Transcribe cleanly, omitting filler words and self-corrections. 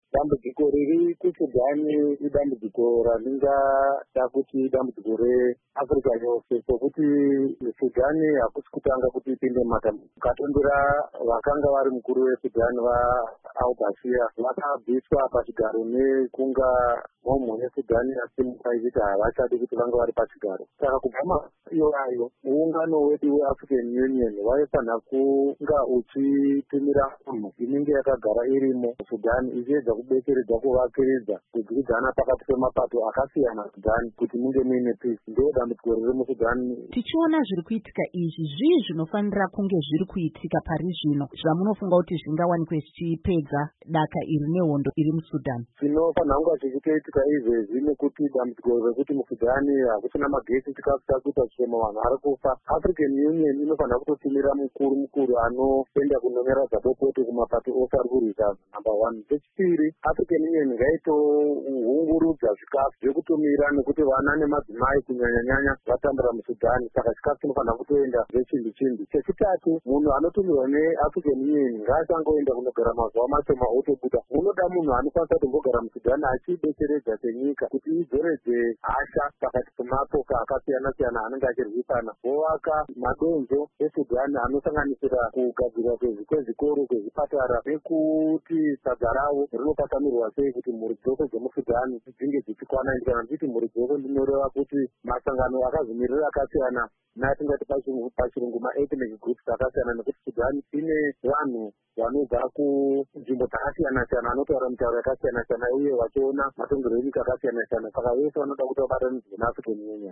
dambudziko riri kuSudhani idambudziko raringada kuti idambudziko reAfrica yose, sokuti Sudhani hakusi kutanga kuti ipinde mumatambudziko. Katondera vakanga vari mukuru weSudhani vaAl-Bashir vakabviswa pachigaro nekunga mhomho yeSudhani asi mukaiziti havachadi kuti vange vari pachigaro. Saka kubva maiyoyo muungano wedu weAfrican Union waifanira kunga uchitumira munhu inenge yakagara irimo Sudhani ichiedza kubetseredza kuvakiridza kudyidzana pakati pemapato akasiyana Sudhani kuti munge muine peace. Ndo dambudziko riri muSudhani. Tichiona zviri kuitika izvi, zvii zvinofanira kunge zviri kuitika pari zvino zvamunofunga kuti zvingawanikwe zvichipedza daka iri nehondo iri muSudhani? Zvinofanira kunge zvichitoitika izvezvi nekuti dambudziko rekuti muSudhani hakusina magetsi chikafu chakuita zvishoma vanhu ari kufa. African Union inofanira kutotumira mukuru anoenda kunonyaradza bopoto kumapato ose ari kurwisa number 1. Chechipiri, African Union ngaitohungurudza zvikafu zvekutumira nekuti vana nemadzimai kunyanya-nyanya vatambura muSudhani, saka chikafu chinofanira kutoenda zvechimbi-chimbi. Chechitatu, munhu anotumirwa neAfrican Union ngaasangoenda kunogara mazuva mashoma otobuda. Unoda munhu anokwanisa kutombogara muSudhani achidetseredza senyika kuti idzoredze hasha pakati pemapoka akasiyana-siyana anenge achirwisana. Vovaka madonzo eSudhani anosanganisira kugadzirwa kwezvikoro, kwezvipatara, nekuti sadza ravo rinopatsanurwa sei kuti mhuri dzose dzemuSudhani dzinge dzichikwana. Kana ndichiti mhuri dzose ndinoreva kuti masangano akazvimirira akasiyana natingati pachirungu ma-ethnic groups akasiyana, nekuti Sudhani ine vanhu vanobva kunzvimbo dzakasiyana-siyana anotaura mitauro yakasiyana-siyana uye vachiona matongerwo enyika akasiyana-siyana, saka vese vanoda kuti vabatanidzwe neAfrican Union.